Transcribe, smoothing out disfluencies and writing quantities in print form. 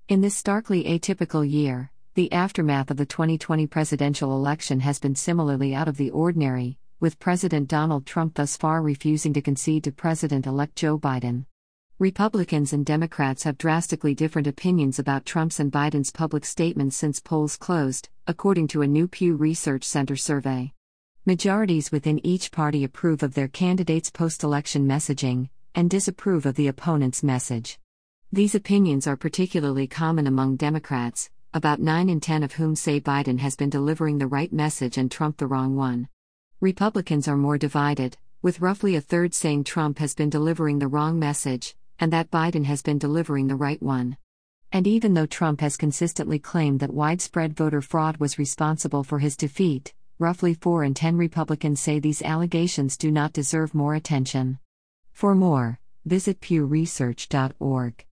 In this starkly atypical year, the aftermath of the 2020 presidential election has been similarly out of the ordinary, with President Donald Trump thus far refusing to concede to President-elect Joe Biden. Republicans and Democrats have drastically different opinions about Trump's and Biden's public statements since polls closed, according to a new Pew Research Center survey. Majorities within each party approve of their candidates' post-election messaging, and disapprove of the opponent's message. These opinions are particularly common among Democrats, about 9 in 10 of whom say Biden has been delivering the right message and Trump the wrong one. Republicans are more divided, with roughly a third saying Trump has been delivering the wrong message, and that Biden has been delivering the right one. And even though Trump has consistently claimed that widespread voter fraud was responsible for his defeat, roughly 4 in 10 Republicans say these allegations do not deserve more attention. For more, visit pewresearch.org.